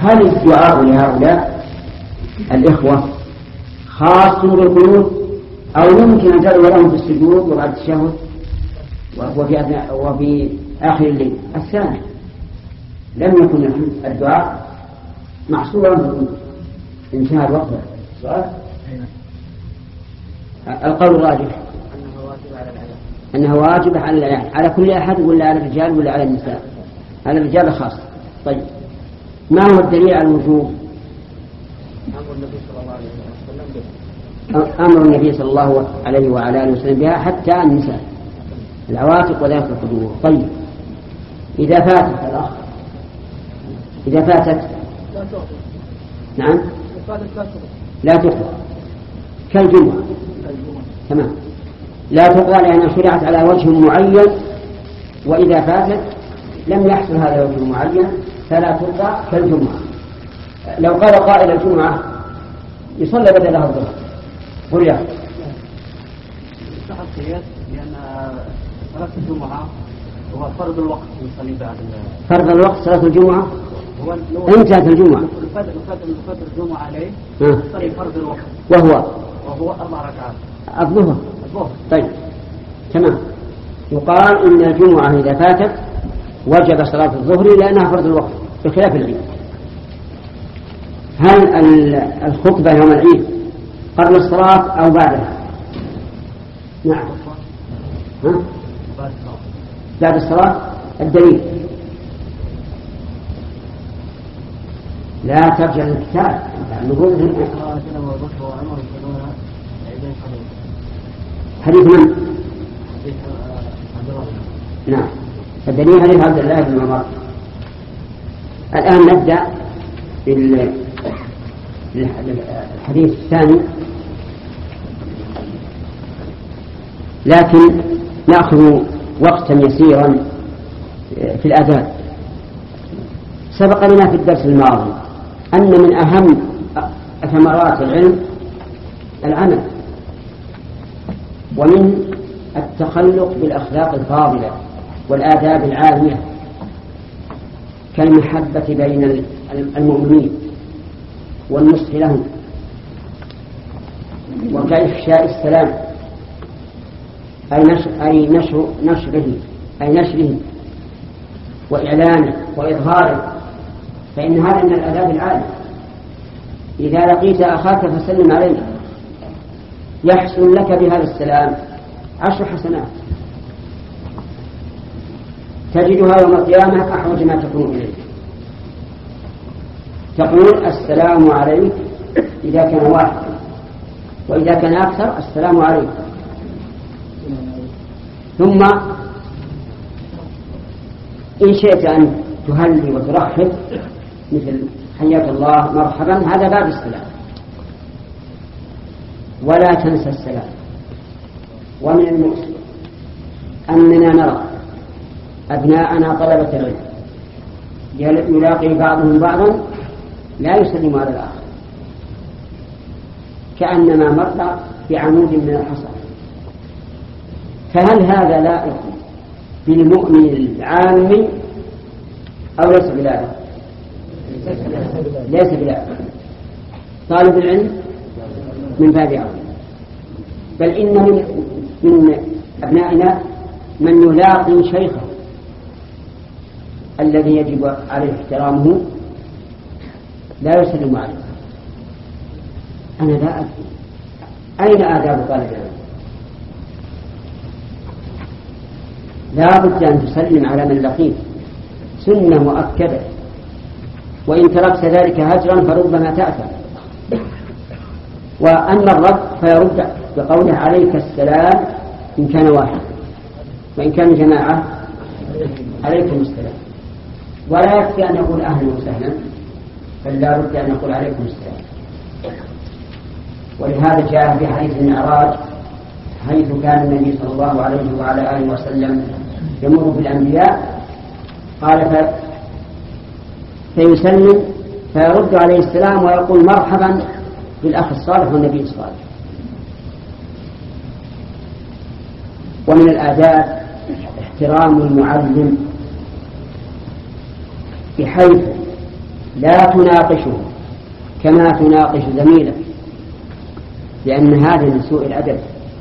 هل الدعاء لهؤلاء الإخوة خاص بالقنوت أو يمكن أن تدعو لهم في السجود وبعد التشهد وفي آخر الليل؟ الثاني لم يكن الدعاء محصورا بالقنوت. انتهى الوقت. سؤال. القول الراجح أنها واجبة على العيان، على كل أحد ولا على الرجال ولا على النساء؟ على الرجال خاص. طيب ما هو الدليل على الوجوب؟ أمر النبي صلى الله عليه وعلى آله وسلم بها حتى النساء العواتق وذات القدور. طيب إذا فاتت الأخ، إذا فاتت نعم لا تقضى كالجمعة. تمام، لا تقضى لأنها شرعت على وجه معين، وإذا فاتت لم يحصل هذا الوجه المعين فلا تقضى كالجمعة. لو قال قائل الجمعة يصلى بدلها الظهر قل يا لأن صلاة الجمعة هو فرض الوقت يصلي بعد فرض الوقت. صلاة الجمعة انتهت الجمعة الفجر الجمعة عليه يصلي فرض الوقت وهو 4 ركعات الظهر. طيب تمام، يقال إن الجمعة إذا فاتت وجب صلاة الظهر لأنها فرض الوقت بخلاف العيد. هل الخطبة يوم العيد قبل الصلاة أو بعدها؟ نعم. بعد الصلاة. الدليل لا ترجع للكتاب. نقول حديث من؟ نعم، الدليل حديث عبد الله بن عمر. الآن نبدأ بالحديث الثاني، لكن نأخذ وقتا يسيرا في الآداب. سبق لنا في الدرس الماضي أن من أهم ثمرات العلم العمل، ومن التخلق بالأخلاق الفاضلة والآداب العالية كالمحبة بين المؤمنين والنصح لهم وكإفشاء السلام أي نشره وإعلانه وإظهاره، فإن هذا من الآداب العالية. إذا لقيت أخاك فسلم عليه، يحصل لك بهذا السلام 10 حسنات تجدها يوم القيامة أحوج ما تكون إليه. تقول السلام عليك إذا كان 1، وإذا كان أكثر السلام عليك. ثم إن شئت أن تهلي وترحب مثل حياك الله مرحبا، هذا بعد السلام. ولا تنسى السلام. ومن المؤسف أننا نرى أبناءنا طلبة العلم يلاقي بعضهم بعضا لا يسلم على الآخر كأنما مر بعمود من الحصى. فهل هذا لائق بالمؤمن العام أو ليس بلائق؟ ليس بلائق. طالب العلم من باب أولى، بل إن من أبنائنا من يلاقي شيخه الذي يجب عليه احترامه لا يسلم عليه. أنا لا أدري أين آداب طالب العلم؟ لا بد أن تسلم على من لقيت، سنة مؤكدة، وإن تركت ذلك هجرا فربما تأثم. وأما الرد فيرد بقوله عليك السلام إن كان واحد، وإن كان جماعة عليكم السلام. ولا يكفي أن يقول أهلا وسهلا، بل لا بد أن يقول عليكم السلام. ولهذا جاء في حديث المعراج حيث كان النبي صلى الله عليه وعلى آله وسلم يمر بالأنبياء، قال فيسلم فيرد عليه السلام ويقول مرحبا بالأخ الصالح والنبي الصالح. ومن الآداب احترام المعلم، بحيث لا تناقشه كما تناقش زميلك، لأن هذا من سوء الأدب،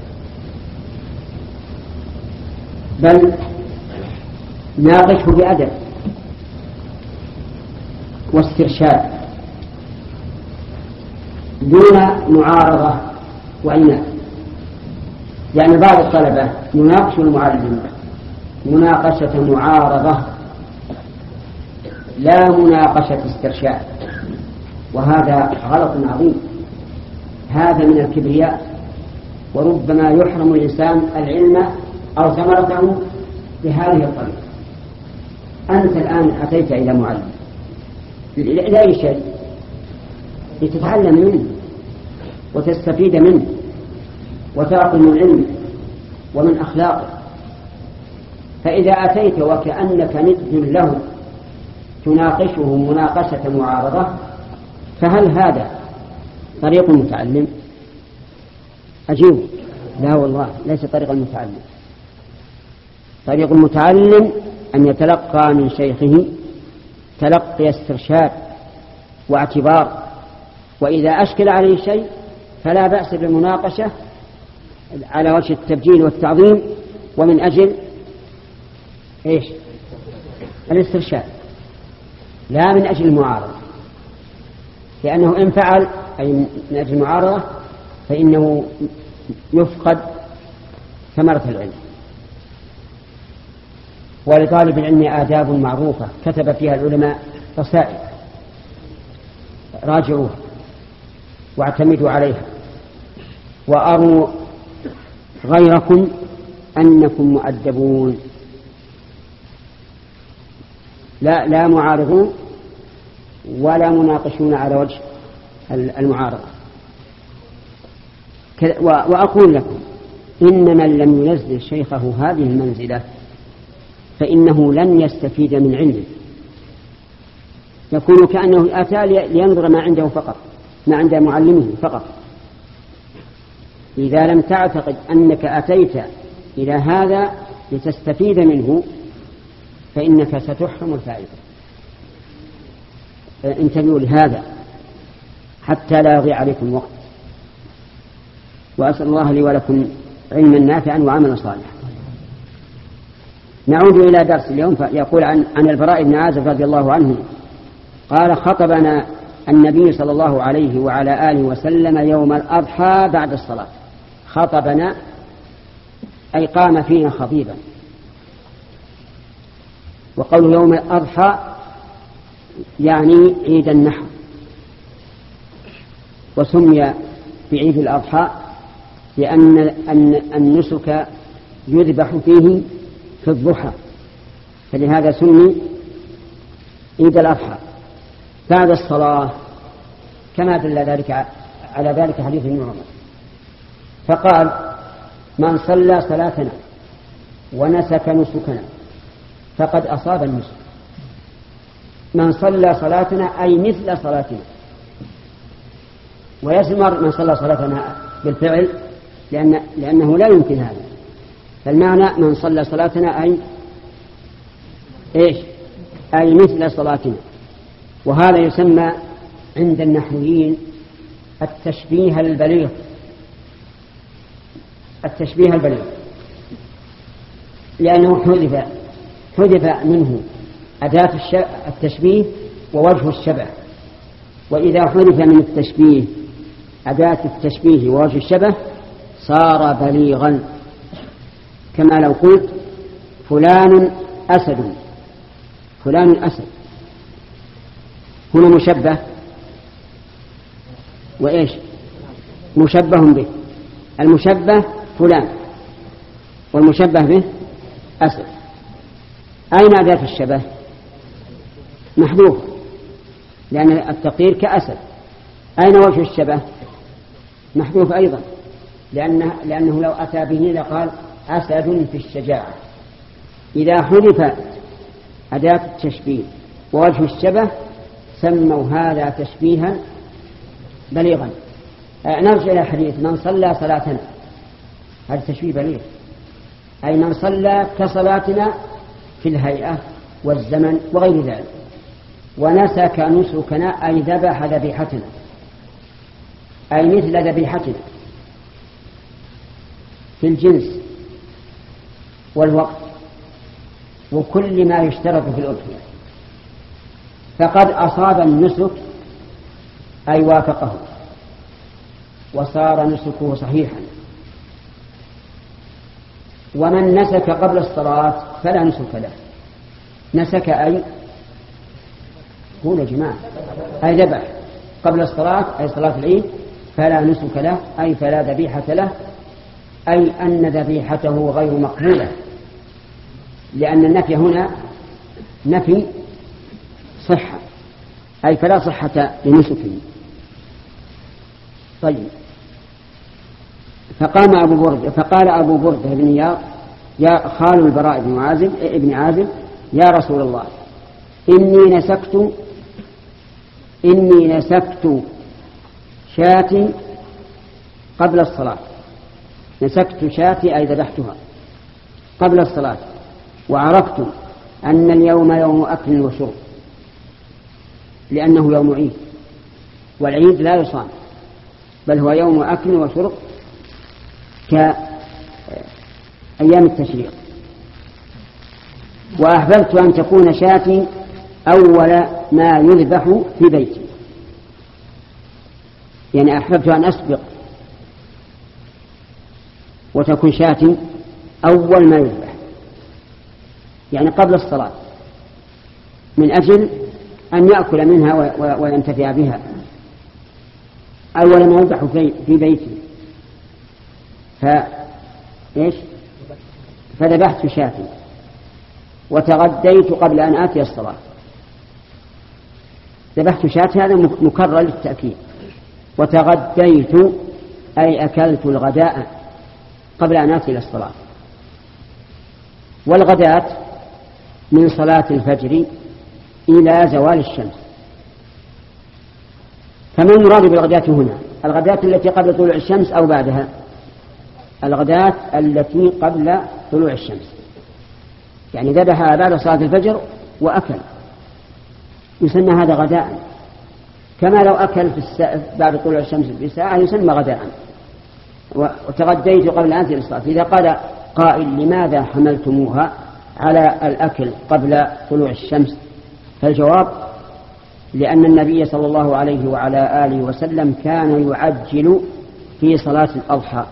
بل ناقشه بأدب واسترشاد دون معارضة وعناد. يعني بعض الطلبة يناقش المعلم مناقشة معارضة لا مناقشة استرشاد، وهذا غلط عظيم. هذا من الكبرياء، وربما يحرم الإنسان العلم أو ثمرته بهذه الطريقة. أنت الآن أتيت إلى معلم لأي شيء لتتعلم منه وتستفيد منه وتأخذ من علمه ومن أخلاقه، فإذا أتيت وكأنك ند له تناقشه مناقشة معارضة، فهل هذا طريق المتعلم؟ أجيب لا والله، ليس طريق المتعلم. طريق المتعلم أن يتلقى من شيخه تلقي استرشاد واعتبار، وإذا أشكل عليه شيء فلا بأس بالمناقشة على وجه التبجيل والتعظيم ومن أجل إيش؟ الاسترشاد، لا من أجل المعارضة، لأنه إن فعل أي من أجل المعارضة فإنه يفقد ثمرة العلم. ولطالب العلم آداب معروفة كتب فيها العلماء رسائل، راجعوها واعتمدوا عليها، وأروا غيركم أنكم مؤدبون، لا معارضون ولا مناقشون على وجه المعارضة. وأقول لكم إن من لم ينزل شيخه هذه المنزلة فإنه لن يستفيد من علمه، يكون كأنه أتى لينظر ما عنده فقط، ما عند معلمه فقط. إذا لم تعتقد أنك أتيت إلى هذا لتستفيد منه فإنك ستحرم الفائدة. انتبهوا لهذا حتى لا يضيع عليكم الوقت. وأسأل الله لي ولكم علما نافعا وعملا صالحا. نعود إلى درس اليوم، فيقول عن البراء بن عازب رضي الله عنه قال: خطبنا النبي صلى الله عليه وعلى آله وسلم يوم الأضحى بعد الصلاة. خطبنا أي قام فينا خطيبا، وقول يوم الأضحى يعني عيد النحر، وسمي بعيد الأضحى لأن النسك يذبح فيه في الضحى، فلهذا سمي عيد الأضحى بعد الصلاة، كما دل ذلك على ذلك حديث ابن عمر. فقال: من صلى صلاتنا ونسك نسكنا فقد أصاب النسك. من صلى صلاتنا أي مثل صلاتنا، ويزمر من صلى صلاتنا بالفعل لأنه لا يمكن هذا، فالمعنى من صلى صلاتنا أي إيش؟ أي مثل صلاتنا. وهذا يسمى عند النحويين التشبيه البليغ. التشبيه البليغ لأنه حذف منه أداة التشبيه ووجه الشبه، وإذا حذف من التشبيه أداة التشبيه ووجه الشبه صار بليغا، كما لو قلت فلان أسد، فلان أسد، هنا مشبه وإيش؟ مشبه به. المشبه فلان والمشبه به أسد. أين أداة الشبه؟ محذوف، لأن التقدير كأسد. أين وجه الشبه؟ محذوف أيضا، لأنه لو أتى به لقال أسد في الشجاعة. إذا حذف أداة التشبيه ووجه الشبه سموا هذا تشبيها بليغا. نرجع إلى الحديث: من صلى صلاتنا، هذا تشبيه بليغ، أي من صلى كصلاتنا في الهيئة والزمن وغير ذلك. ونسك نسكنا أي ذبح ذبيحتنا، أي مثل ذبيحتنا في الجنس والوقت وكل ما يشترط في الأضحية، فقد أصاب النسك أي وافقه وصار نسكه صحيحا. ومن نسك قبل الصلاة فلا نسك له. نسك أي قول جماعة أي ذبح قبل الصلاة أي صلاة العيد فلا نسك له أي فلا ذبيحة له، أي أن ذبيحته غير مقبولة، لأن النفي هنا نفي صحة، أي فلا صحة لنسكه. طيب، فقال أبو بردة بن إياض يا خال البراء بن عازب يا رسول الله إني نسكت شاتي قبل الصلاة. نسكت شاتي أي ذبحتها قبل الصلاة، وعرفت أن اليوم يوم أكل وشرب لأنه يوم عيد، والعيد لا يصام بل هو يوم أكل وشرب كأيام التشريق. وأحببت أن تكون شاتي أول ما يذبح في بيتي، يعني أحببت أن أسبق وتكون شاتي أول ما يذبح، يعني قبل الصلاة، من أجل أن يأكل منها وينتفع بها أول ما يذبح في بيتي. فذبحت شاتي وتغديت قبل أن آتي الصلاة. ذبحت شاتي هذا مكرر للتأكيد. وتغديت أي أكلت الغداء قبل أن آتي الصلاة. والغداة من صلاة الفجر إلى زوال الشمس. فما المراد بالغداة هنا؟ الغداة التي قبل طلوع الشمس أو بعدها؟ الغداة التي قبل طلوع الشمس، يعني ذبحها بعد صلاة الفجر وأكل، يسمى هذا غداء، كما لو أكل بعد طلوع الشمس بساعة يسمى غداء. وتغديت قبل أن آتي الصلاة. إذا قال قائل لماذا حملتموها على الأكل قبل طلوع الشمس؟ فالجواب لأن النبي صلى الله عليه وعلى آله وسلم كان يعجل في صلاة الأضحى،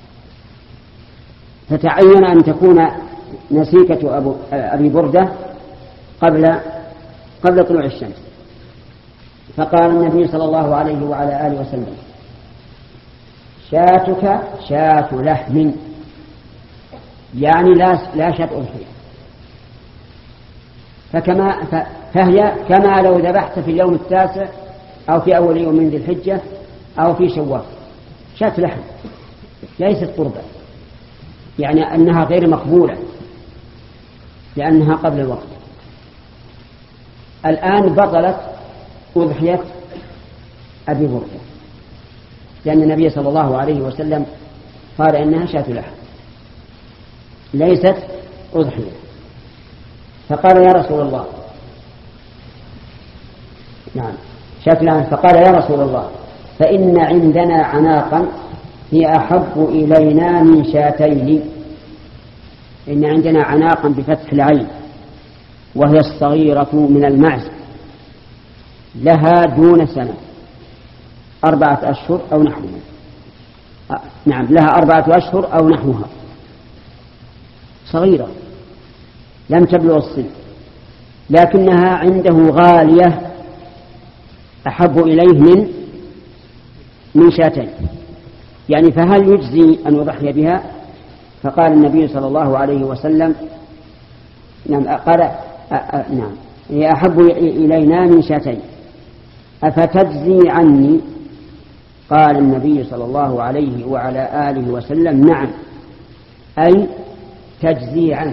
فتعين أن تكون نسيكة أبي بردة قبل طلوع الشمس. فقال النبي صلى الله عليه وعلى آله وسلم شاتك شاة لحم، يعني لا شاة أضحية، فهي كما لو ذبحت في اليوم التاسع أو في أول يوم من ذي الحجة أو في شوال، شاة لحم ليست قربة، يعني أنها غير مقبولة لأنها قبل الوقت. الآن بطلت أضحية أبي بردة، لأن النبي صلى الله عليه وسلم قال إنها شاة لحم ليست أضحية. فقال يا رسول الله نعم شاة لحم. فقال يا رسول الله فإن عندنا عناقا هي أحب إلينا من شاتين. إن عندنا عناقا بفتح العين وهي الصغيرة من المعز، لها دون سنة 4 أشهر أو نحوها. نعم لها 4 أشهر أو نحوها، صغيرة لم تبلغ السن، لكنها عنده غالية أحب إليه من شاتين، يعني فهل يجزي أن يضحي بها؟ فقال النبي صلى الله عليه وسلم نعم قال نعم هي أحب إلينا من شاتين أفتجزي عني؟ قال النبي صلى الله عليه وعلى آله وسلم نعم، أي تجزي عنه.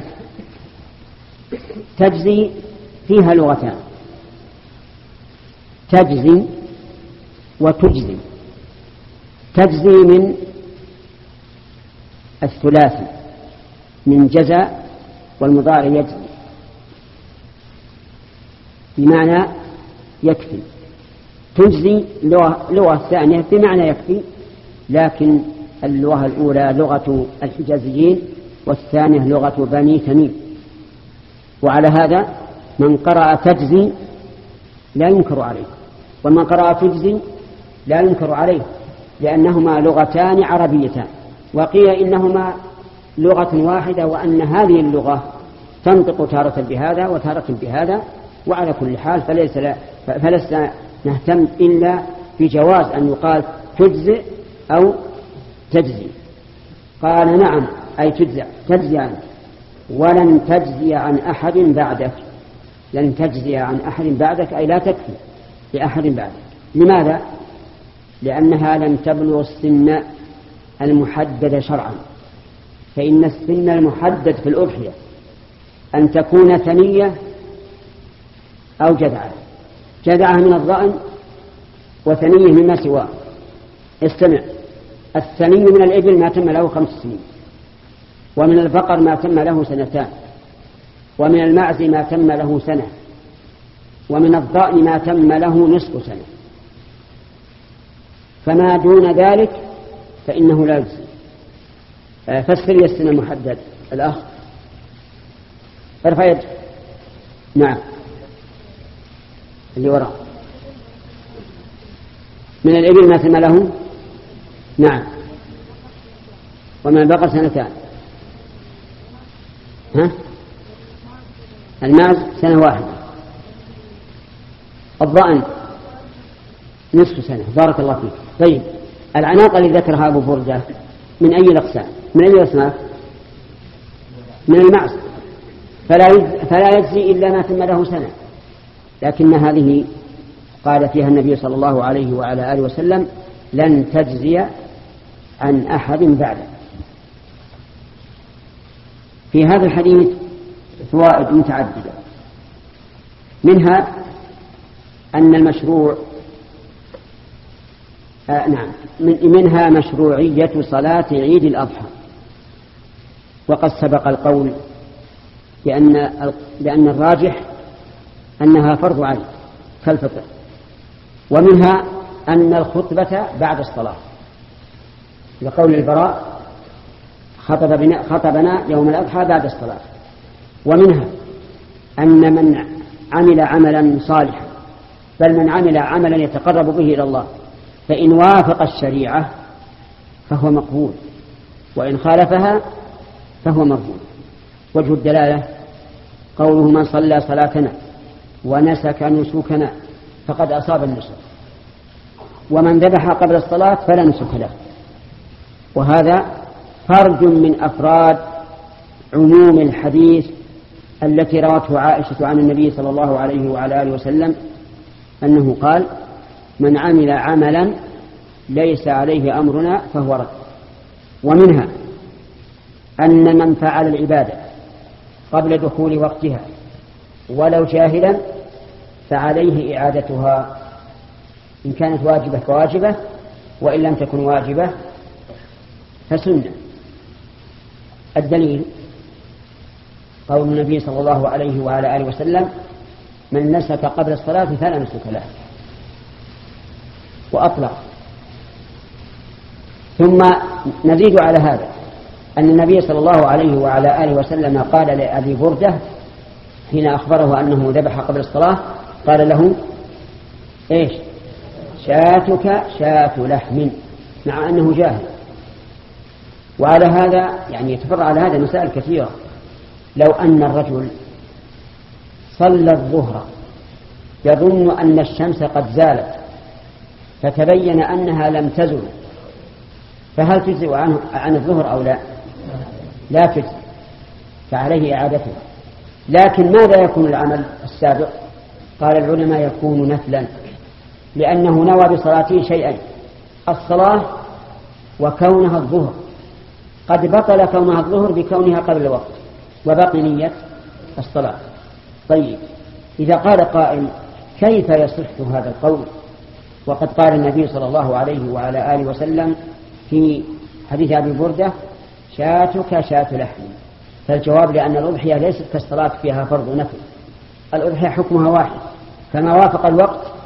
تجزي فيها لغتان، تجزي وتجزي. تجزي من الثلاثي من جزاء والمضارع يجزي، بمعنى يكفي. تجزي لغة ثانية بمعنى يكفي، لكن اللغة الأولى لغة الحجازيين والثانية لغة بني تميم. وعلى هذا من قرأ تجزي لا ينكر عليه، ومن قرأ تجزي لا ينكر عليه، لأنهما لغتان عربيتان. وقيل إنهما لغة واحدة، وأن هذه اللغة تنطق تارة بهذا وتارة بهذا. وعلى كل حال فلسنا نهتم إلا بجواز أن يقال تجزئ أو تجزي. قال نعم، أي تجزي عنك، ولن تجزي عن أحد بعدك. لن تجزي عن أحد بعدك أي لا تكفي لأحد بعدك. لماذا؟ لأنها لم تبلغ السن المحدد شرعا، فإن السن المحدد في الأضحية أن تكون ثنية أو جذعة. جذعة من الضأن وثنية مما سواه. استمع، الثني من الإبل ما تم له 5 سنين، ومن البقر ما تم له 2 سنين، ومن المعز ما تم له 1 سنة، ومن الضأن ما تم له نصف سنة. فما دون ذلك فإنه لا يجزي. فسر لي السن المحدد الأخ، ارفع يد. نعم، اللي وراء. من الإبل ما تم له، نعم، ومن البقر 2 سنين. المعز 1 سنة. الضأن نصف سنة. بارك الله فيك. طيب، العناق اللي ذكرها أبو بردة من أي الأقسام؟ من أي الأصناف؟ من المعز، فلا يجزي إلا ما تم له 1 سنة. لكن هذه قال فيها النبي صلى الله عليه وعلى آله وسلم لن تجزي عن أحد بعده. في هذا الحديث فوائد متعددة، منها أن المشروع منها مشروعية صلاة عيد الأضحى، وقد سبق القول بأن الراجح أنها فرض عين كالفطر. ومنها أن الخطبة بعد الصلاة، لقول البراء خطبنا يوم الأضحى بعد الصلاة. ومنها أن من عمل عملا صالحا، بل من عمل عملا يتقرب به إلى الله، فإن وافق الشريعة فهو مقبول، وإن خالفها فهو مردود. وجه الدلالة قوله من صلى صلاتنا ونسك نسكنا فقد أصاب النسك، ومن ذبح قبل الصلاة فلا نسك له. وهذا فرد من أفراد عموم الحديث التي روته عائشة عن النبي صلى الله عليه وعلى آله وسلم أنه قال من عمل عملا ليس عليه أمرنا فهو رد. ومنها أن من فعل العبادة قبل دخول وقتها ولو جاهلا فعليه إعادتها، إن كانت واجبة فواجبة، وإن لم تكن واجبة فسنة. الدليل قول النبي صلى الله عليه وعلى آله وسلم من نسك قبل الصلاة فلا نسك له، وأطلق. ثم نزيد على هذا أن النبي صلى الله عليه وعلى آله وسلم قال لأبي بردة حين أخبره أنه ذبح قبل الصلاة، قال له إيش؟ شاتك شاة لحم، مع أنه جاهل. وعلى هذا يعني يتفرع على هذا مسائل كثيرة. لو أن الرجل صلى الظهر يظن أن الشمس قد زالت فتبين أنها لم تزل، فهل تجزئ عن الظهر أو لا؟ لا تجزئ، فعليه إعادتها. لكن ماذا يكون العمل السابق؟ قال العلماء يكون نفلا، لأنه نوى بصلاته شيئين: الصلاة وكونها الظهر. قد بطل كونها الظهر بكونها قبل الوقت وبقي نية الصلاة. طيب، إذا قال قائل كيف يصح هذا القول وقد قال النبي صلى الله عليه وعلى آله وسلم في حديث أبي بردة شاتك شاة لحم؟ فالجواب لأن الأضحية ليست كالصلاة فيها فرض نفل، الأضحية حكمها واحد، فما وافق الوقت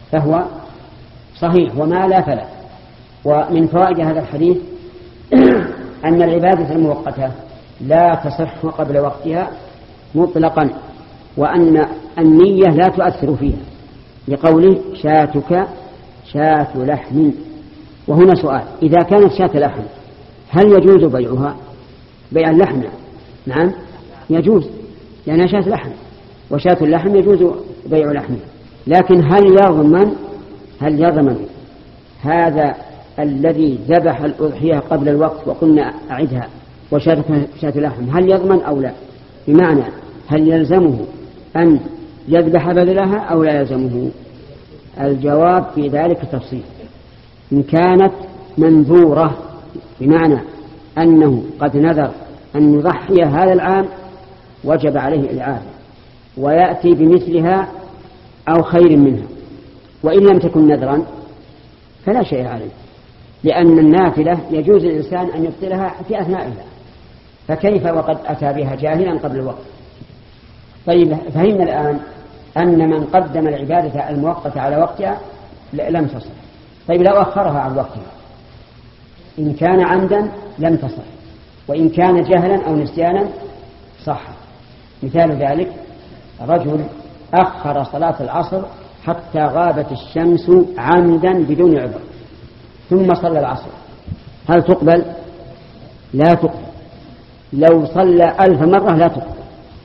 فهو صحيح، وما لا فلا. ومن فوائد هذا الحديث أن العبادة المؤقتة لا تصح قبل وقتها مطلقا، وأن النية لا تؤثر فيها، لقوله شاتك شاة لحم. وهنا سؤال: إذا كانت شاة لحم هل يجوز بيعها؟ بيع اللحم نعم يجوز، لأنها شاة لحم، وشاة اللحم يجوز بيع لحمها، لكن هل يضمن هذا الذي ذبح الأضحية قبل الوقت وقلنا أعدها وشاة لحم، هل يضمن أو لا؟ بمعنى هل يلزمه أن يذبح بدلها أو لا يلزمه؟ الجواب في ذلك تفصيل. إن كانت منذورة بمعنى أنه قد نذر أن يضحي هذا العام وجب عليه الإعادة ويأتي بمثلها أو خير منها، وإن لم تكن نذرا فلا شيء عليه، لأن النافلة يجوز الإنسان أن يبطلها في أثنائها، فكيف وقد أتى بها جاهلا قبل الوقت؟ طيب، فهمنا الآن أن من قدم العبادة المؤقتة على وقتها لم تصح. طيب، لو أخرها عن وقتها إن كان عمدا لم تصح، وإن كان جهلا أو نسيانا صح. مثال ذلك: رجل أخر صلاة العصر حتى غابت الشمس عمدا بدون عذر ثم صلى العصر، هل تقبل؟ لا تقبل. لو صلى 1000 مرة لا تقبل،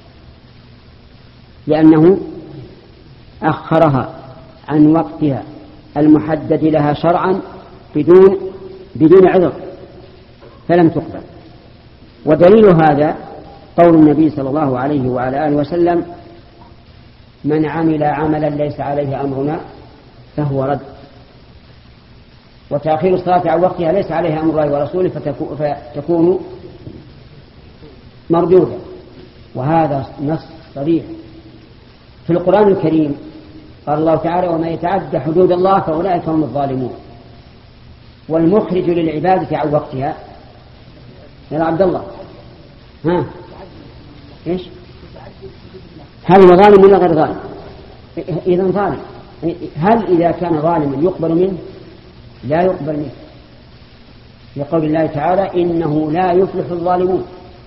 لأنه أخرها عن وقتها المحدد لها شرعا بدون عذر، فلم تقبل. ودليل هذا قول النبي صلى الله عليه وعلى آله وسلم: من عمل عملا ليس عليه أمرنا فهو رد. وتأخير الصلاة عن وقتها ليس عليها أمر الله ورسوله فتكون مردودة. وهذا نص صريح في القرآن الكريم. قال الله تعالى: وما يتعدى حدود الله فأولئك هم الظالمون. والمخرج للعبادة عن وقتها يا عبد الله إيش؟ هل هو ظالم ولا غير ظالم؟ إذن ظالم. هل إذا كان ظالما يقبل منه؟ لا يقبل منه، لقول الله تعالى: إنه لا يفلح الظالمون.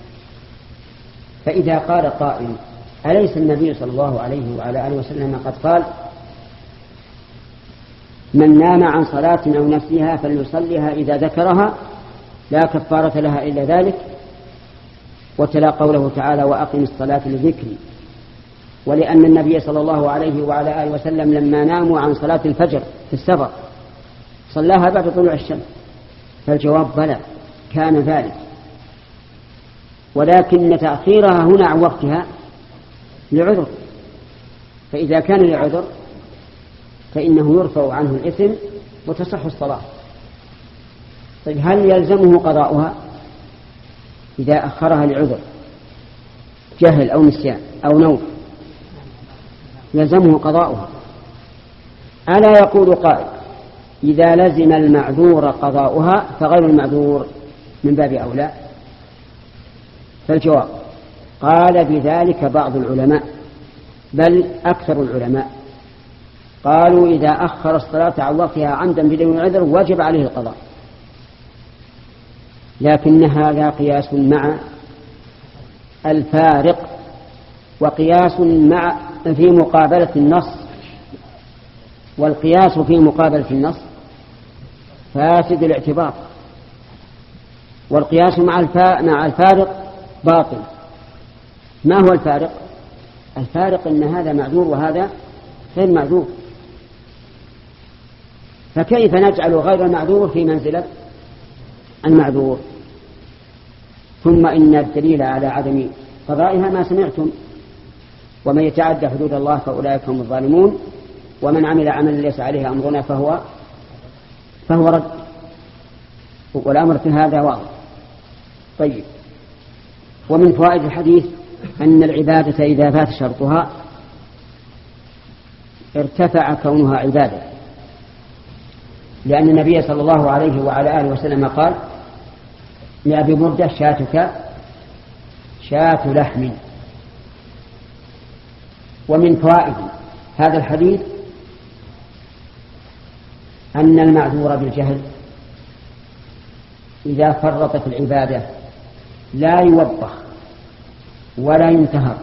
فإذا قال قائل: أليس النبي صلى الله عليه وعلى آله وسلم قد قال: من نام عن صلاة أو نسيها فليصليها إذا ذكرها لا كفارة لها إلا ذلك، وتلا قوله تعالى: وأقم الصلاة لذكري. ولأن النبي صلى الله عليه وعلى آله وسلم لما ناموا عن صلاة الفجر في السفر صلاها بعد طلوع الشمس، فالجواب بلى، كان ذلك، ولكن تأخيرها هنا عن وقتها لعذر، فإذا كان لعذر فإنه يرفع عنه الإثم وتصح الصلاة. طيب، هل يلزمه قضاؤها إذا أخرها لعذر جهل أو نسيان أو نوم؟ يلزمه قضاؤها. ألا يقول قائل: إذا لزم المعذور قضاؤها فغير المعذور من باب أولى؟ فالجواب: قال بذلك بعض العلماء، بل أكثر العلماء، قالوا إذا أخر الصلاة عن وقتها عمدا بدون عذر وجب عليه القضاء، لكن هذا قياس مع الفارق، وقياس في مقابلة النص، والقياس في مقابلة النص فاسد الاعتبار، والقياس مع الفارق باطل. ما هو الفارق؟ الفارق أن هذا معذور وهذا غير معذور، فكيف نجعل غير المعذور في منزلة المعذور؟ ثم إن الدليل على عدم قضائها ما سمعتم: ومن يتعدى حدود الله فأولئك هم الظالمون، ومن عمل عملا ليس عليه أمرنا فهو رد، والأمر في هذا واضح. طيب، ومن فوائد الحديث أن العبادة إذا فات شرطها ارتفع كونها عبادة، لأن النبي صلى الله عليه وعلى آله وسلم قال لأبي بردة: شاتك شاة لحم. ومن فوائد هذا الحديث أن المعذور بالجهل إذا فرط في العبادة لا يوبخ ولا ينتهر،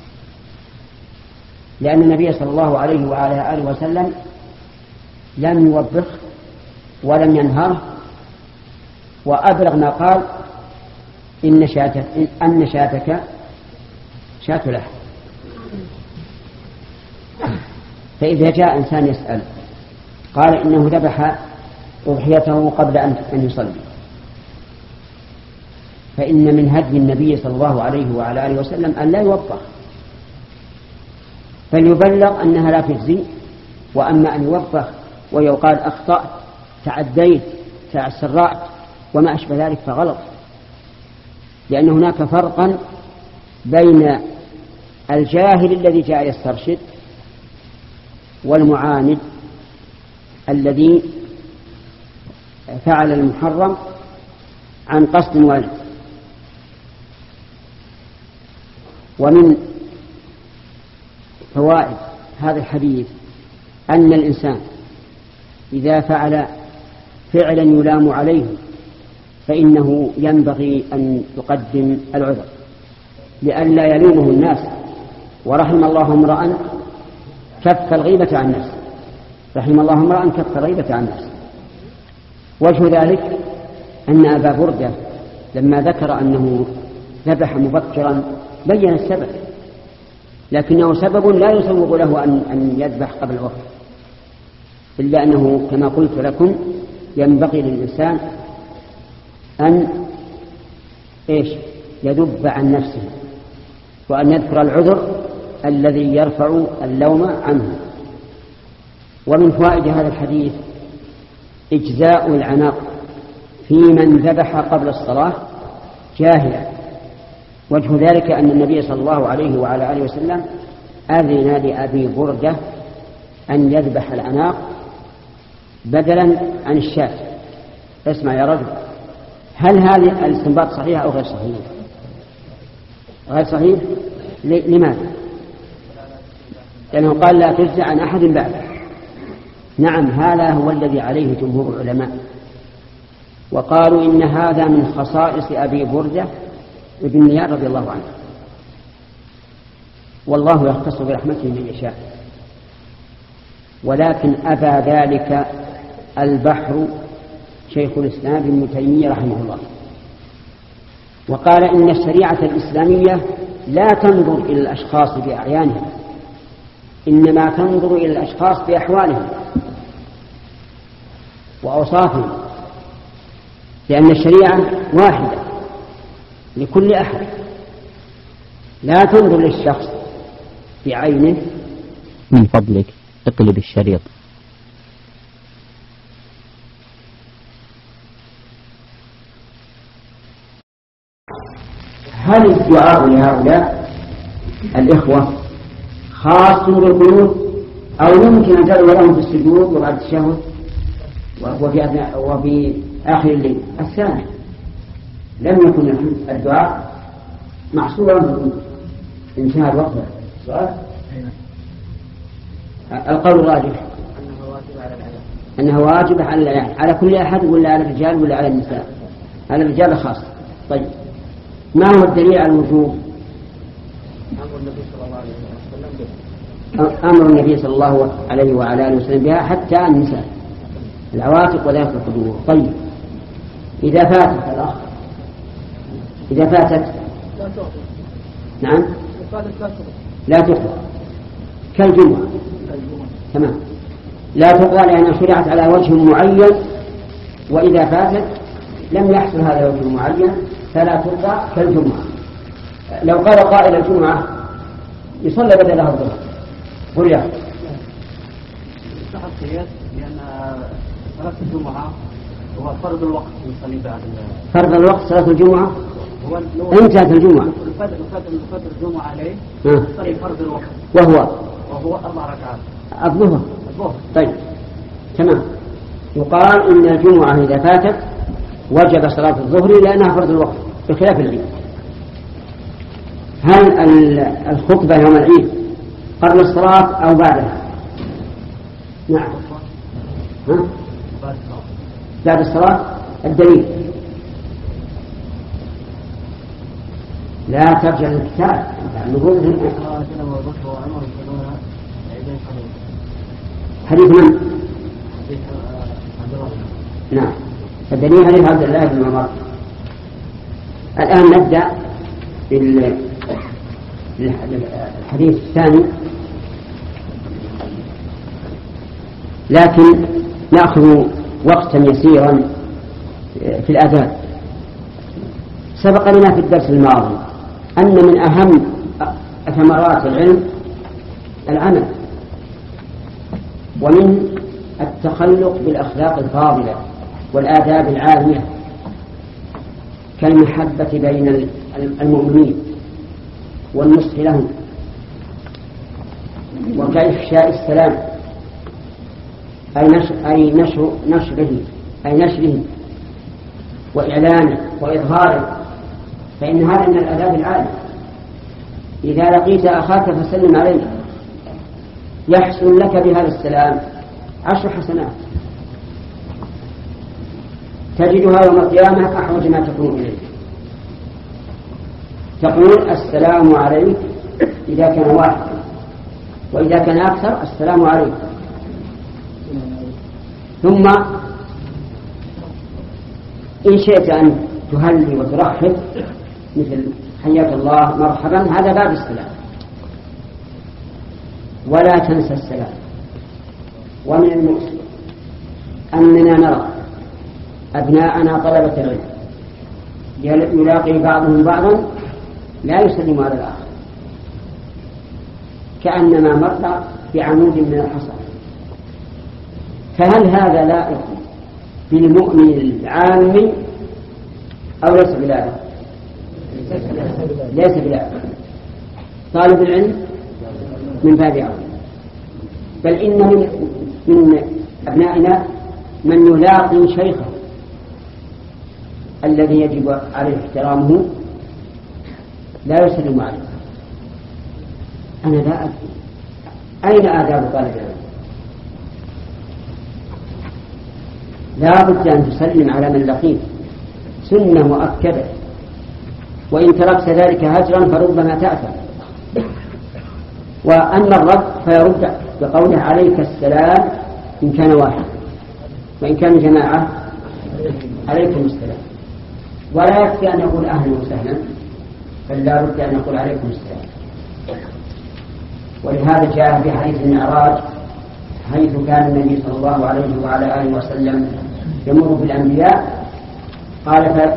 لأن النبي صلى الله عليه وعلى آله وسلم لم يوبخ ولم ينهره، وأبلغ ما قال إن شاتك شات له. فإذا جاء إنسان يسأل قال إنه ذبح أضحيته قبل أن يصلي، فإن من هدي النبي صلى الله عليه وعلى آله وسلم أن لا يوبخ، فليبلغ أنها لا تجزي. وأما أن يوبخ ويقال أخطأت، تعديت، تسرعت وما أشبه ذلك فغلط، لأن هناك فرقا بين الجاهل الذي جاء يسترشد والمعاند الذي فعل المحرم عن قصد والد. ومن فوائد هذا الحديث أن الإنسان إذا فعل فعلا يلام عليه فإنه ينبغي أن يقدم العذر لئلا يلومه الناس. ورحم الله امرأ كف الغيبة عن نفسه، رحم الله امرأ كف الغيبة عن نفسه. وجه ذلك أن أبا بردة لما ذكر أنه ذبح مبكرا بين السبب، لكنه سبب لا يسوغ له أن يذبح قبل الوقت، إلا أنه كما قلت لكم ينبغي للإنسان أن يذب عن نفسه وأن يذكر العذر الذي يرفع اللوم عنه. ومن فوائد هذا الحديث إجزاء العناق في من ذبح قبل الصلاة جاهلا. وجه ذلك أن النبي صلى الله عليه وعلى آله وسلم أذن لأبي بردة أن يذبح العناق بدلا عن الشاة. اسمع يا رجل، هل هذا الاستنباط صحيح أو غير صحيح؟ غير صحيح. لماذا؟ لأنه قال لا تجزى عن أحد بعده. نعم، هذا هو الذي عليه جمهور العلماء، وقالوا إن هذا من خصائص أبي بردة ابن نيار رضي الله عنه، والله يختص برحمته من يشاء. ولكن أبى ذلك البحر شيخ الإسلام ابن تيمية رحمه الله، وقال إن الشريعة الإسلامية لا تنظر إلى الأشخاص بأعيانهم، إنما تنظر إلى الأشخاص بأحوالهم وأوصافهم، لأن الشريعة واحدة لكل أحد، لا تنظر للشخص بعينه. من فضلك اقلب الشريط. هل الدعاء لهؤلاء الإخوة خاص بالقنوت أو يمكن أن تدعو لهم في السجود وبعد التشهد وفي آخر الليل؟ الثاني لم يكن الدعاء محصورا بالقنوت. انتهى الوقت. سؤال؟ القول الراجح أنها واجبة على العيان، على كل أحد، ولا على الرجال ولا على النساء؟ على الرجال خاص. طيب، ما هو الدليل على الوجوب؟ أمر النبي صلى الله عليه وعلى آله وسلم بها حتى النساء العواتق وذات القدور. طيب، إذا فاتت الأخ، إذا فاتت نعم لا تقضى كالجمعة. تمام، لا تقضى لأنها شرعت على وجه معين، وإذا فاتت لم يحصل هذا الوجه المعين فلا تقضى كالجمعة. لو قال قائل الجمعة يصلى بدلها الظهر، قل يا لأن صلاة الجمعة هو فرض الوقت يصلي بعد فرض الوقت. صلاة الجمعة انتهت الجمعة، الفجر الجمعة عليه يصلي فرض الوقت وهو 4 ركعات الظهر. طيب تمام، يقال إن الجمعة إذا فاتت وجب صلاة الظهر لأنها فرض الوقت بخلاف العيد. هل الخطبة يوم العيد قبل الصلاة أو بعدها؟ نعم. بعد الصلاة. الدليل لا ترجع للكتاب نقول حديث من؟ نعم الدليل حديث عبد الله بن عمر. الآن نبدأ بالحديث الثاني، لكن نأخذ وقتا يسيرا في الآداب. سبق لنا في الدرس الماضي أن من أهم ثمرات العلم العمل، ومن التخلق بالأخلاق الفاضلة والآداب العالية كالمحبة بين المؤمنين والنصح لهم وكإفشاء السلام أي نشره وإعلانه وإظهاره، فإن هذا من الآداب العالية. إذا لقيت أخاك فسلم عليه، يحصل لك بهذا السلام 10 حسنات تجدها يوم القيامة أحوج ما تكون إليه. تقول السلام عليك إذا كان واحد، وإذا كان أكثر السلام عليك. ثم إن شئت أن تهلي وترحب مثل حياك الله مرحبا، هذا باب السلام. ولا تنسى السلام. ومن المؤسف أننا نرى أبناءنا طلبة العلم يلاقي بعضهم بعضا لا يسلم على الآخر كأنما مر بعمود من الحصى. فهل هذا لائق بالمؤمن العام أو ليس بلائق؟ ليس بلائق. طالب العلم من باب أولى، بل إن من أبنائنا من يلاقي شيخه الذي يجب عليه احترامه لا يسلم عليه. أنا لا أدري أين آداب طالب العلم؟ لا بد أن تسلم على من لقيت، سنة مؤكدة، وإن تركت ذلك هجرا فربما تأثم. وأما الرد فيرد بقوله عليك السلام إن كان واحد، وإن كان جماعة عليكم السلام. ولا يكفي أن يقول أهلا وسهلا، بل لا بد أن يقول عليكم السلام. ولهذا جاء في حديث المعراج حيث كان النبي صلى الله عليه وعلى آله وسلم يمر بالأنبياء، قال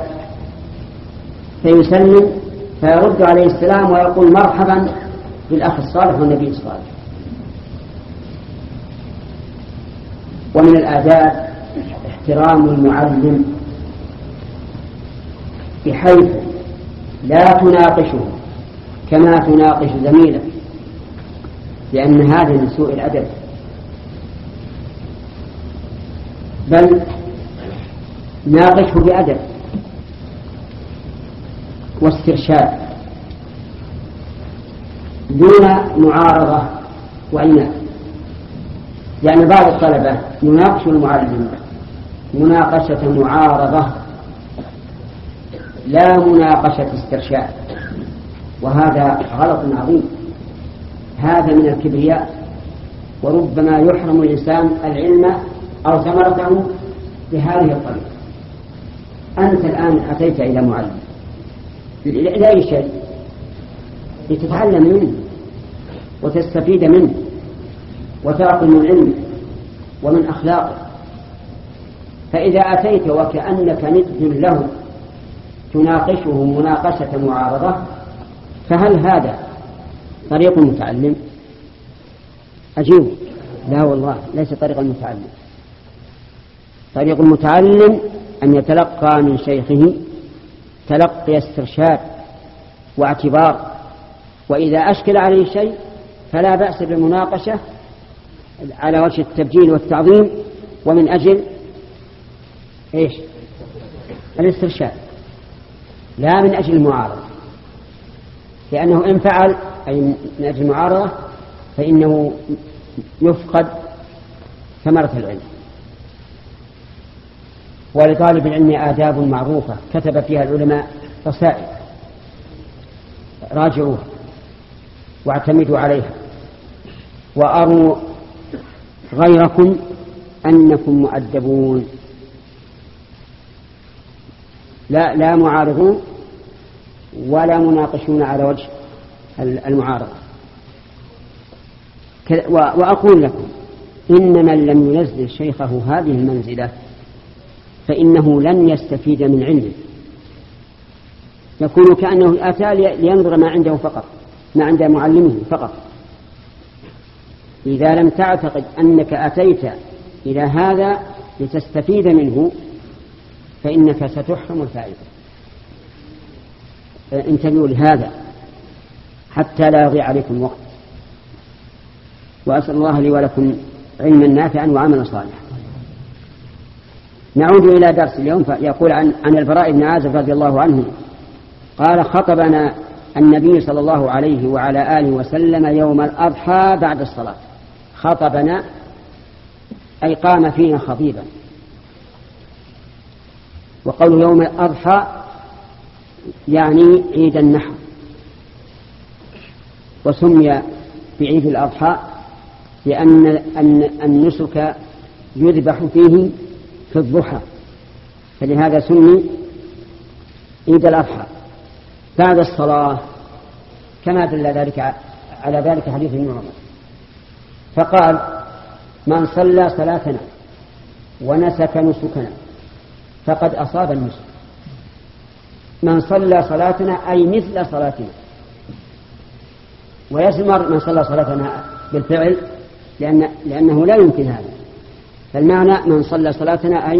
فيسلم فيرد عليه السلام ويقول مرحبا بالأخ الصالح والنبي الصالح. ومن الآداب احترام المعلم بحيث لا تناقشه كما تناقش زميلك، لأن هذا من سوء الأدب، بل ناقشه بأدب واسترشاد دون معارضة وعناد. يعني بعض الطلبة يناقش المعلم مناقشة معارضة لا مناقشة استرشاد، وهذا غلط عظيم. هذا من الكبرياء، وربما يحرم الإنسان العلم أو ثمرته بهذه الطريقة. أنت الآن أتيت إلى معلم لأي شيء لتتعلم منه وتستفيد منه وتأخذ من علمه ومن أخلاقه، فإذا أتيت وكأنك ند له تناقشه مناقشة معارضة، فهل هذا طريق المتعلم؟ أجيب لا والله ليس طريق المتعلم. طريق المتعلم أن يتلقى من شيخه تلقي استرشاد واعتبار، وإذا أشكل عليه شيء فلا بأس بالمناقشة على وجه التبجيل والتعظيم ومن أجل الاسترشاد، لا من أجل المعارضة، لأنه إن فعل أي من أجل المعارضة فإنه يفقد ثمرة العلم. ولطالب العلم آداب معروفة كتب فيها العلماء رسائل، راجعوها واعتمدوا عليها، وأروا غيركم أنكم مؤدبون، لا معارضون ولا مناقشون على وجه المعارضة. وأقول لكم إن من لم ينزل شيخه هذه المنزلة فإنه لن يستفيد من علمه، يكون كأنه أتى لينظر ما عنده فقط، ما عند معلمه فقط. إذا لم تعتقد أنك أتيت إلى هذا لتستفيد منه فإنك ستحرم الفائدة. انتبهوا لهذا حتى لا يضيع عليكم الوقت. وأسأل الله لي ولكم علما نافعا وعملا صالحا. نعود إلى درس اليوم. يقول عن البراء بن عازب رضي الله عنه قال: خطبنا النبي صلى الله عليه وعلى آله وسلم يوم الأضحى بعد الصلاة. خطبنا أي قام فينا خطيبا. وقول يوم الأضحى يعني عيد النحر، وسمي بعيد الأضحى لأن النسك يذبح فيه في الضحى، فلهذا سمي عيد الأضحى بعد الصلاة، كما دل ذلك على ذلك حديث ابن عمر. فقال: من صلى صلاتنا ونسك نسكنا فقد أصاب النسك. من صلى صلاتنا أي مثل صلاتنا، ويزمر من صلى صلاتنا بالفعل لأنه لا يمكن هذا. فالمعنى من صلى صلاتنا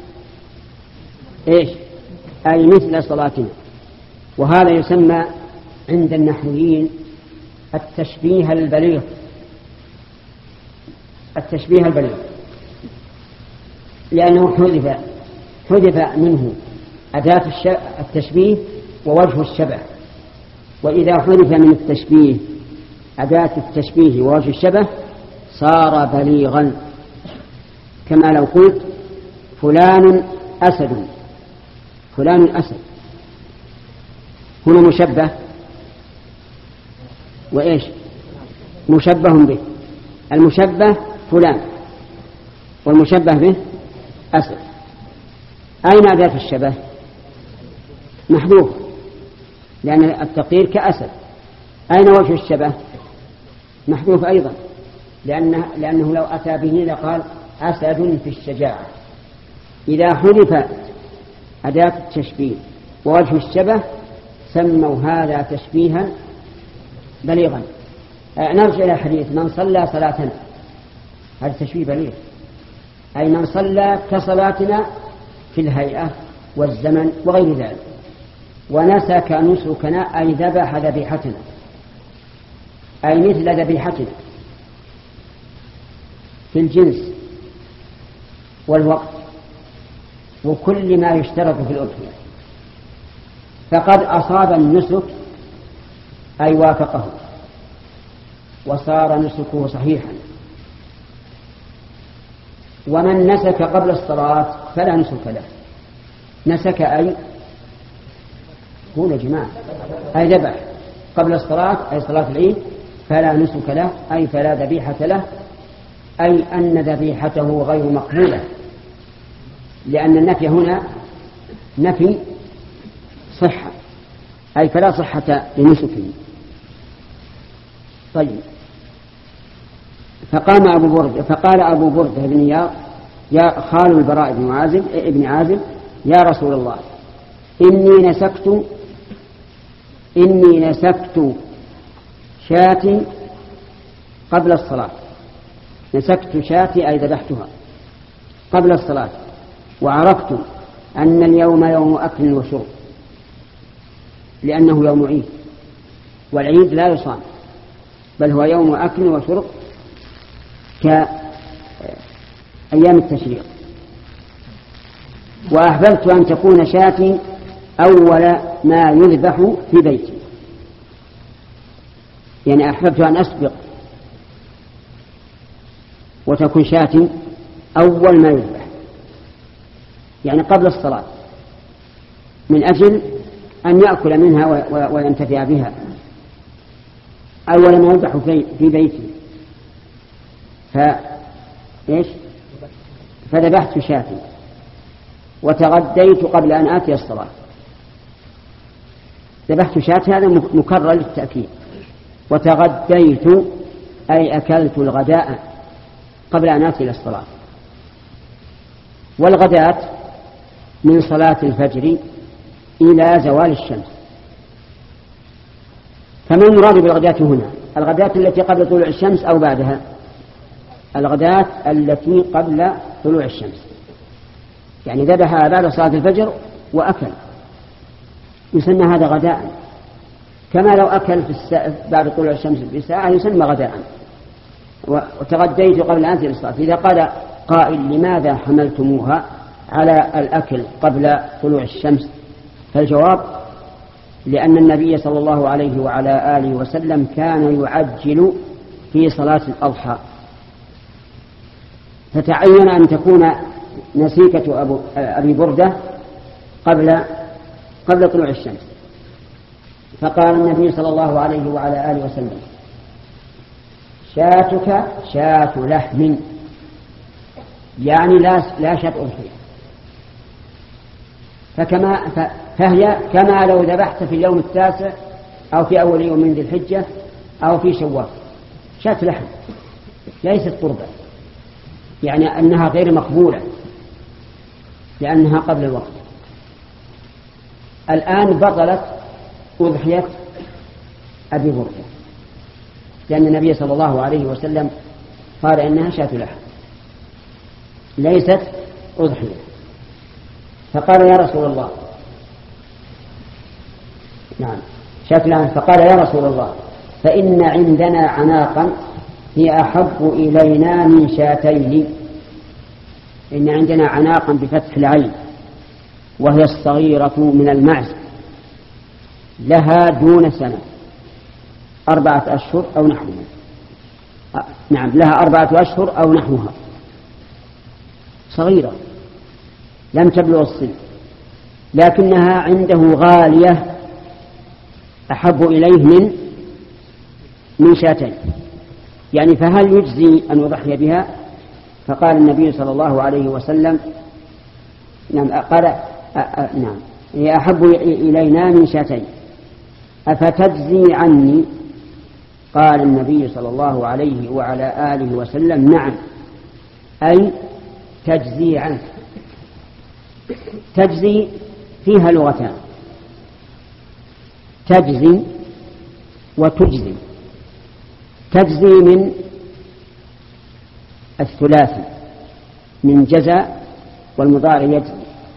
أي مثل صلاتنا. وهذا يسمى عند النحويين التشبيه البليغ. التشبيه البليغ لأنه حذف منه أداة التشبيه ووجه الشبه. وإذا حذف من التشبيه أداة التشبيه ووجه الشبه صار بليغا، كما لو قلت فلان أسد. فلان أسد هنا مشبه مشبه به. المشبه فلان والمشبه به أسد. أين أداة الشبه؟ محذوف، لأن التقدير كأسد. أين وجه الشبه؟ محذوف أيضا، لأنه لو أتى به لقال أسد في الشجاعة. إذا حذف أداة التشبيه ووجه الشبه سموا هذا تشبيها بليغا. نرجع إلى الحديث: من صلى صلاتنا، هذا تشبيه بليغ، أي من صلى كصلاتنا في الهيئة والزمن وغير ذلك. ونسك نسكنا أي ذبح ذبيحتنا، أي مثل ذبيحتنا في الجنس والوقت وكل ما يشترط في الأضحية. فقد أصاب النسك أي وافقه وصار نسكه صحيحا. ومن نسك قبل الصلاة فلا نسك له. نسك أي قول جماعة أي ذبح قبل الصلاة أي صلاة العيد، فلا نسك له أي فلا ذبيحة له، أي أن ذبيحته غير مقبولة، لأن النفي هنا نفي صحة، أي فلا صحة لنسكه. طيب. فقال أبو بردة بن يار يا خال البراء بن عازب يا رسول الله إني نسكت شاتي قبل الصلاة. نسكت شاتي أي ذبحتها قبل الصلاة، وعرفت أن اليوم يوم أكل وشرب، لأنه يوم عيد، والعيد لا يصام بل هو يوم أكل وشرب كأيام التشريق. وأحببت أن تكون شاتي أول ما يذبح في بيتي، يعني أحببت أن أسبق وتكون شاتي أول ما يذبح. يعني قبل الصلاة، من أجل أن يأكل منها وينتفع بها أول ما يذبح في بيته. فذبحت شاة وتغديت قبل أن آتي الصلاة. ذبحت شاة هذا مكرر للتأكيد. وتغديت أي أكلت الغداء قبل أن آتي الصلاة. والغداة من صلاة الفجر إلى زوال الشمس. فما المراد بالغداة هنا؟ الغداة التي قبل طلوع الشمس أو بعدها؟ الغداة التي قبل طلوع الشمس، يعني ذبح بعد صلاة الفجر وأكل، يسمى هذا غداء، كما لو أكل بعد طلوع الشمس بساعة يسمى غداء. وتغديت قبل أن آتي الصلاة. إذا قال قائل لماذا حملتموها على الأكل قبل طلوع الشمس؟ فالجواب لأن النبي صلى الله عليه وعلى آله وسلم كان يعجل في صلاة الأضحى، فتعين أن تكون نسيكة أبي بردة قبل طلوع الشمس. فقال النبي صلى الله عليه وعلى آله وسلم شاتك شاة لحم، يعني لا شاة أضحية. فهي كما لو ذبحت في اليوم التاسع أو في أول يوم من ذي الحجة أو في شوال، شاة لحم ليست قربة، يعني أنها غير مقبولة لأنها قبل الوقت. الآن بطلت أضحية أبي بردة، لأن النبي صلى الله عليه وسلم قال إنها شاة لحم ليست أضحية. فقال يا رسول الله، نعم شاة لحم. فقال يا رسول الله فإن عندنا عناقا هي أحب إلينا من شاتين. إن عندنا عناقا بفتح العين، وهي الصغيرة من المعز، لها دون سنة 4 أشهر أو نحوها. نعم لها 4 أشهر أو نحوها، صغيرة لم تبلغ السن، لكنها عنده غالية أحب إليه من شاتين. يعني فهل يجزي أن يضحي بها؟ فقال النبي صلى الله عليه وسلم نعم قال نعم هي أحب إلينا من شاتين أفتجزي عني؟ قال النبي صلى الله عليه وعلى آله وسلم نعم، أي تجزي عنه. تجزي فيها لغتان، تجزي وتجزي. تجزي من الثلاثي من جزى، والمضارع يجزي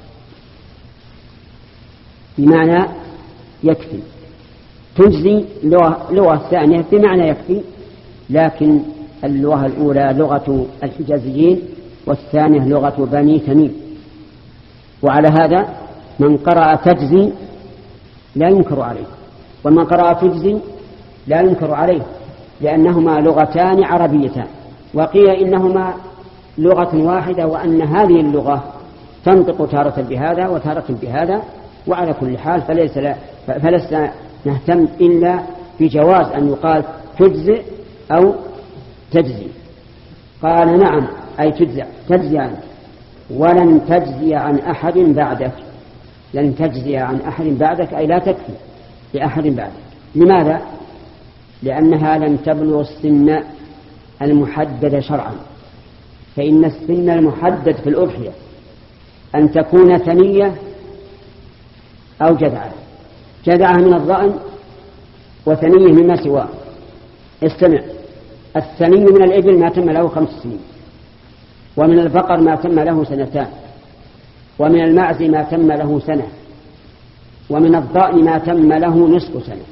بمعنى يكفي. تجزي لغة ثانية بمعنى يكفي، لكن اللغة الأولى لغة الحجازيين والثانية لغة بني تميم. وعلى هذا من قرأ تجزي لا ينكر عليه، ومن قرأ تجزي لا ينكر عليه، لأنهما لغتان عربيتان. وقيل إنهما لغة واحدة، وأن هذه اللغة تنطق تارة بهذا وتارة بهذا. وعلى كل حال فلسنا نهتم إلا بجواز أن يقال تجزئ أو تجزي. قال نعم أي تجزي عنك، ولن تجزي عن أحد بعدك. لن تجزي عن أحد بعدك أي لا تكفي لأحد بعدك. لماذا؟ لأنها لم تبلغ السن المحدد شرعا. فإن السن المحدد في الأضحية أن تكون ثنية أو جذعة. جذعة من الضأن وثنية مما سواه. استمع، الثني من الإبل ما تم له 5 سنين، ومن البقر ما تم له 2 سنين، ومن المعز ما تم له 1 سنة، ومن الضأن ما تم له نصف سنة.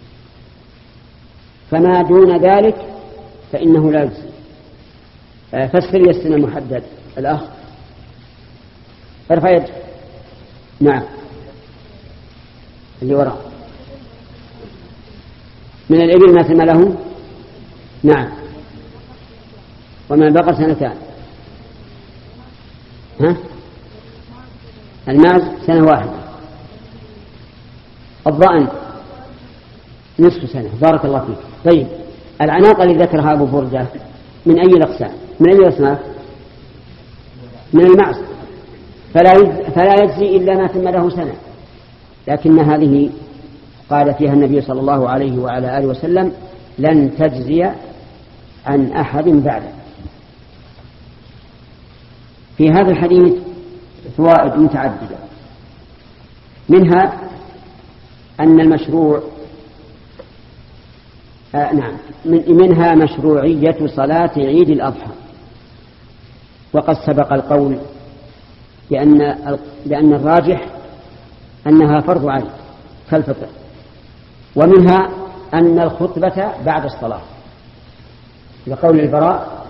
فما دون ذلك فإنه لا يجزي. فسر لي السن المحدد الأخ، ارفع يد. نعم اللي وراء. من الإبل ما تم له، نعم، ومن البقر 2 سنين. ها الماعز سنة واحدة. الضأن نصف سنة. بارك الله فيك. طيب العناق اللي ذكرها أبو بردة من أي الأقسام؟ من أي الأصناف؟ من المعز، فلا يجزي إلا ما تم له سنة. لكن هذه قال فيها النبي صلى الله عليه وعلى آله وسلم لن تجزي عن أحد بعده. في هذا الحديث فوائد متعددة، منها أن المشروع منها مشروعية صلاة عيد الأضحى، وقد سبق القول بأن الراجح أنها فرض عين كالفطر. ومنها أن الخطبة بعد الصلاة، لقول البراء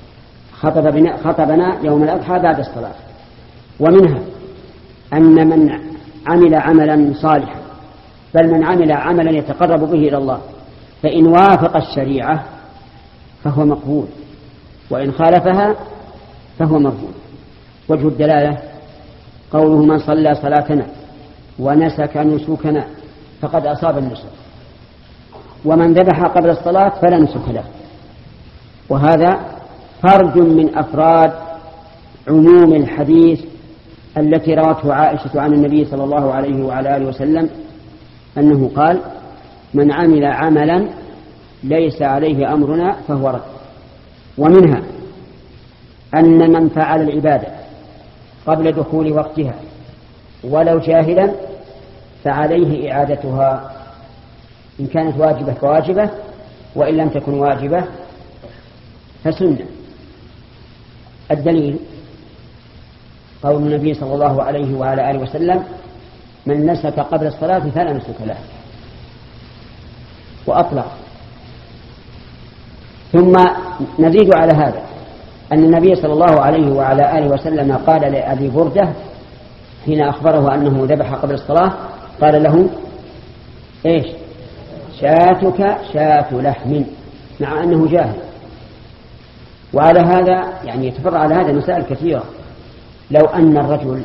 خطبنا يوم الأضحى بعد الصلاة. ومنها أن من عمل عملا صالحا، بل من عمل عملا يتقرب به إلى الله، فإن وافق الشريعة فهو مقبول، وإن خالفها فهو مردود. وجه الدلالة قوله من صلى صلاتنا ونسك نسكنا فقد أصاب النسك، ومن ذبح قبل الصلاة فلا نسك له. وهذا فرد من أفراد عموم الحديث التي روته عائشة عن النبي صلى الله عليه وعلى آله وسلم أنه قال من عمل عملا ليس عليه أمرنا فهو رد. ومنها أن من فعل العبادة قبل دخول وقتها ولو جاهلا فعليه إعادتها، إن كانت واجبة فواجبة، وإن لم تكن واجبة فسنة. الدليل قول النبي صلى الله عليه وعلى آله وسلم من نسك قبل الصلاة فلا نسك له، وأطلق. ثم نزيد على هذا أن النبي صلى الله عليه وعلى آله وسلم قال لأبي بردة حين أخبره أنه ذبح قبل الصلاة، قال له إيش؟ شاتك شات لحم، مع أنه جاهل. وعلى هذا يعني يتفرع على هذا مسائل كثيرة. لو أن الرجل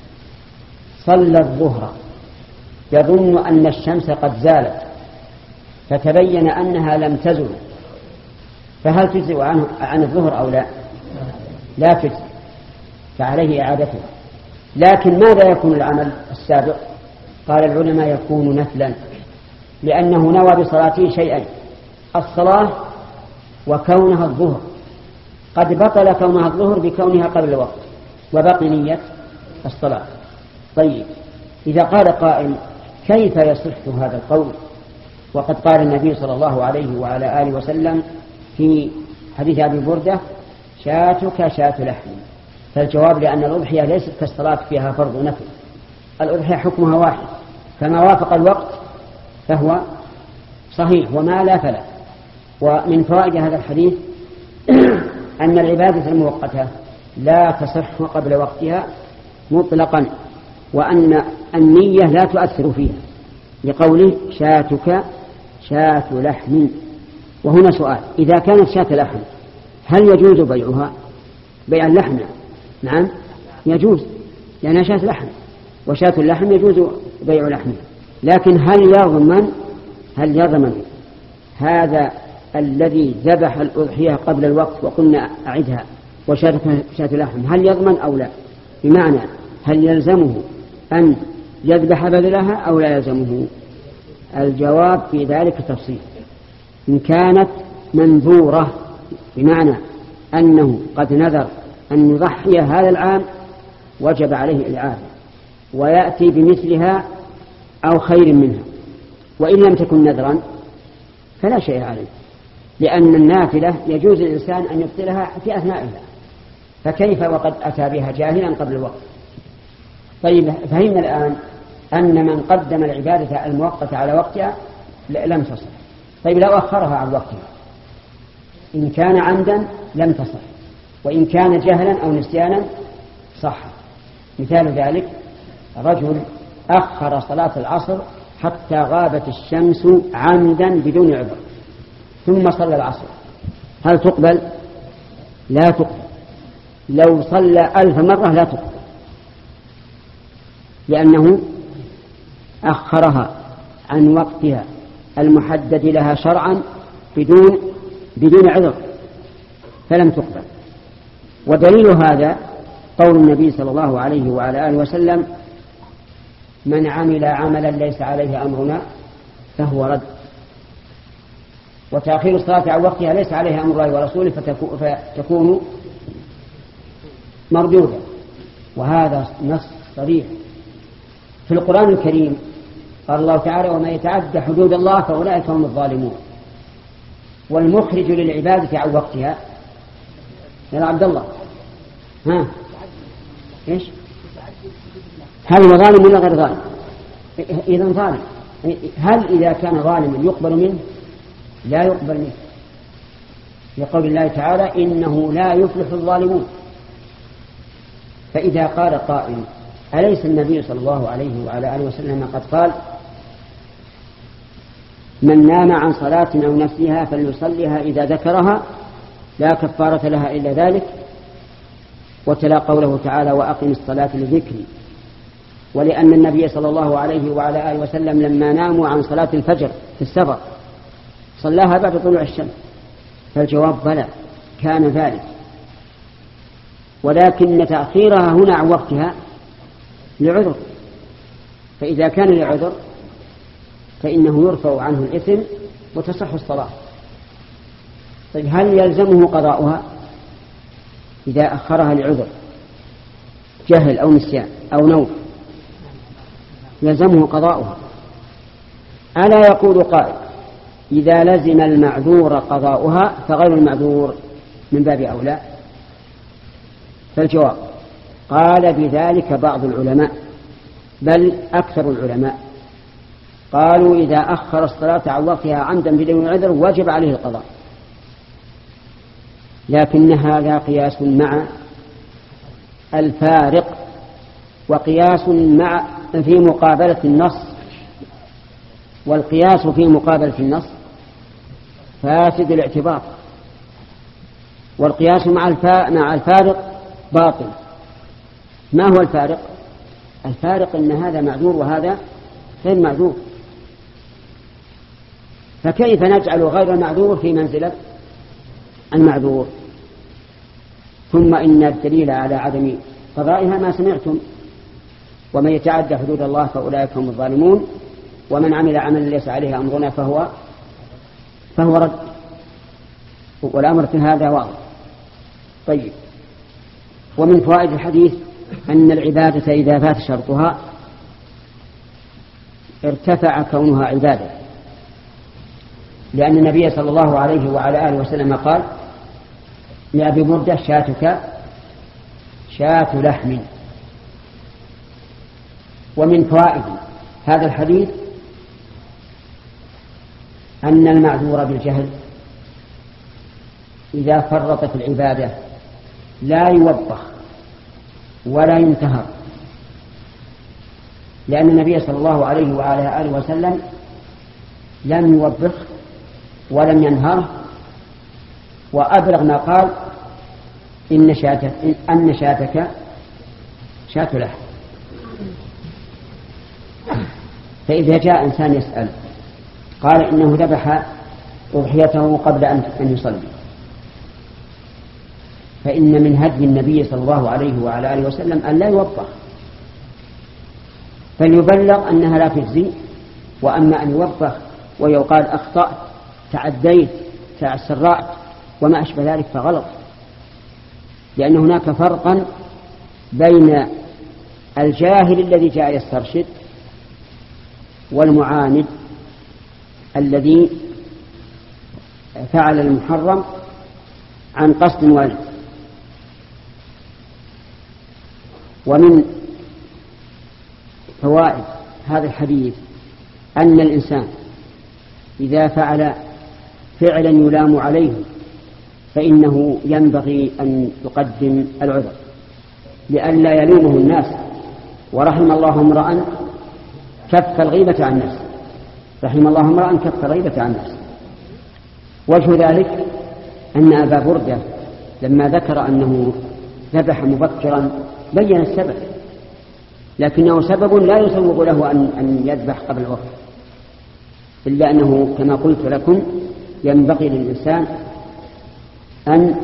صلى الظهر يظن أن الشمس قد زالت فتبين أنها لم تزل، فهل تجزئ عن الظهر أو لا؟ لا تجزئ، فعليه إعادتها. لكن ماذا يكون العمل السابق؟ قال العلماء يكون نفلا، لأنه نوى بصلاته شيئين: الصلاة وكونها الظهر. قد بطل كونها الظهر بكونها قبل الوقت وبقي نية الصلاة. طيب إذا قال قائل كيف يصح هذا القول وقد قال النبي صلى الله عليه وعلى آله وسلم في حديث أبي بردة شاتك شات لحم؟ فالجواب لأن الأضحية ليست كالصلاة فيها فرض ونفل، الأضحية حكمها واحد، فما وافق الوقت فهو صحيح وما لا فلا. ومن فوائد هذا الحديث أن العبادة المؤقتة لا تصح قبل وقتها مطلقا، وأن النية لا تؤثر فيها، لقوله شاتك شات لحم. وهنا سؤال: إذا كانت شات لحم هل يجوز بيعها؟ بيع اللحم نعم يجوز، لأنها شات لحم، وشات اللحم يجوز بيع لحمها. لكن هل يضمن هذا الذي ذبح الأضحية قبل الوقت وقلنا أعدها وشات لحم، هل يضمن أو لا؟ بمعنى هل يلزمه أن يذبح بدلها أو لا يلزمه؟ الجواب في ذلك تفصيل. إن كانت منذورة بمعنى أنه قد نذر أن يضحي هذا العام وجب عليه الإعادة ويأتي بمثلها أو خير منها. وإن لم تكن نذرا فلا شيء عليه، لأن النافلة يجوز الإنسان أن يبطلها في أثنائها، فكيف وقد أتى بها جاهلا قبل الوقت؟ طيب فهمنا الآن أن من قدم العبادة المؤقتة على وقتها لم تصح. طيب لو أخرها عن وقتها إن كان عمدا لم تصح، وإن كان جهلا أو نسيانا صح. مثال ذلك رجل أخر صلاة العصر حتى غابت الشمس عمدا بدون عذر ثم صلى العصر، هل تقبل؟ لا تقبل. لو صلى 1000 مرة لا تقبل. لأنه أخرها عن وقتها المحدد لها شرعا بدون عذر فلم تقبل. ودليل هذا قول النبي صلى الله عليه وعلى آله وسلم: من عمل عملا ليس عليه أمرنا فهو رد. وتأخير الصلاة عن وقتها ليس عليها أمر الله ورسوله فتكون مردودة. وهذا نص صريح في القرآن الكريم. قال الله تعالى: وما يتعدى حدود الله فأولئك هم الظالمون. والمخرج للعبادة عن وقتها يا عبد الله إيش؟ هل هو ظالم ولا غير ظالم؟ إذن ظالم. هل إذا كان ظالما يقبل منه؟ لا يقبل منه، لقول الله تعالى: إنه لا يفلح الظالمون. فإذا قال قائل: أليس النبي صلى الله عليه وعلى آله وسلم قد قال: من نام عن صلاة أو نسيها فليصليها إذا ذكرها لا كفارة لها إلا ذلك، وتلا قوله تعالى: وأقم الصلاة لذكري. ولأن النبي صلى الله عليه وعلى آله وسلم لما ناموا عن صلاة الفجر في السفر صلاها بعد طلوع الشمس. فالجواب: بلى، كان ذلك، ولكن تأخيرها هنا عن وقتها لعذر. فإذا كان لعذر فإنه يرفع عنه الإثم وتصح الصلاة. طيب، هل يلزمه قضاؤها إذا أخرها لعذر جهل أو نسيان أو نوم؟ يلزمه قضاؤها. ألا يقول قائل: إذا لزم المعذور قضاؤها فغير المعذور من باب أولى؟ فالجواب: قال بذلك بعض العلماء، بل أكثر العلماء، قالوا إذا أخر الصلاة عن وقتها عمدا بدون عذر وجب عليه القضاء. لكن هذا قياس مع الفارق، وقياس في مقابلة النص، والقياس في مقابلة النص فاسد الاعتبار، والقياس مع الفارق باطل. ما هو الفارق؟ الفارق أن هذا معذور وهذا غير معذور، فكيف نجعل غير المعذور في منزلة المعذور؟ ثم إن الدليل على عدم قضائها ما سمعتم: ومن يتعدى حدود الله فأولئك هم الظالمون، ومن عمل عملا ليس عليه أمرنا فهو رد. والأمر في هذا واضح. طيب، ومن فوائد الحديث أن العبادة إذا فات شرطها ارتفع كونها عبادة، لأن النبي صلى الله عليه وعلى آله وسلم قال لأبي بردة: شاتك شاة لحم. ومن فوائد هذا الحديث أن المعذور بالجهل إذا فرط في العبادة لا يوبخ ولا ينتهر، لأن النبي صلى الله عليه وعلى آله وسلم لم يوبخ ولم ينهره، وأبلغ ما قال: أن شاتك شاة لحم. فإذا جاء إنسان يسأل قال إنه ذبح أضحيته قبل أن يصلي، فإن من هدي النبي صلى الله عليه وعلى آله وسلم أن لا يوبخ، فليبلغ أنها لا تجزي. وأما أن يوبخ ويقال أخطأت، تعديت، تسرعت وما أشبه ذلك فغلط، لأن هناك فرقا بين الجاهل الذي جاء يسترشد والمعاند الذي فعل المحرم عن قصد والد. ومن فوائد هذا الحديث أن الإنسان إذا فعل فعلا يلام عليه فإنه ينبغي أن يقدم العذر لئلا يلومه الناس. ورحم الله امرأ كف الغيبة عن نفسه، رحم الله امرأ كف الغيبة عن نفسه. وجه ذلك أن أبا بردة لما ذكر أنه ذبح مبكرا بين السبب، لكنه سبب لا يسوغ له أن يذبح قبل الوقت، إلا أنه كما قلت لكم ينبغي للإنسان أن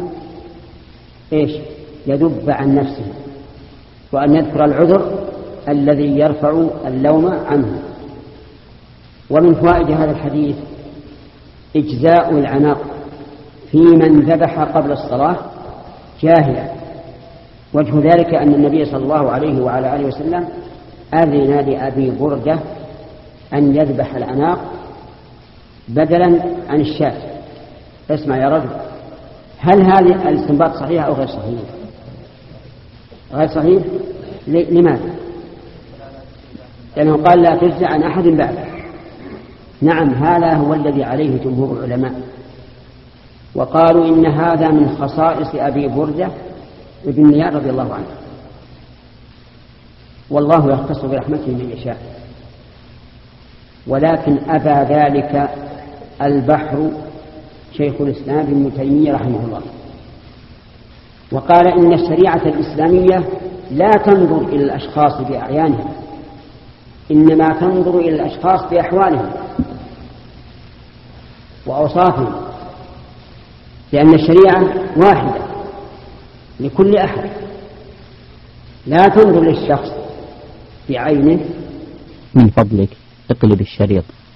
يذب عن نفسه، وأن يذكر العذر الذي يرفع اللوم عنه. ومن فوائد هذا الحديث إجزاء العناق في من ذبح قبل الصلاة جاهلا. وجه ذلك أن النبي صلى الله عليه وعلى آله وسلم أذن لأبي بردة أن يذبح العناق بدلا عن الشاة. اسمع يا رجل، هل هذا الاستنباط صحيح أو غير صحيح؟ غير صحيح. لماذا؟ لأنه قال لا تجزى عن أحد بعده. نعم، هذا هو الذي عليه جمهور العلماء، وقالوا إن هذا من خصائص أبي بردة ابن نيار رضي الله عنه، والله يختص برحمته من يشاء. ولكن أبى ذلك البحر شيخ الإسلام ابن تيمية رحمه الله، وقال إن الشريعة الإسلامية لا تنظر إلى الأشخاص بأعيانهم، إنما تنظر إلى الأشخاص بأحوالهم وأوصافهم، لأن الشريعة واحدة لكل أحد، لا تنظر للشخص بعينه. من فضلك اقلب الشريط.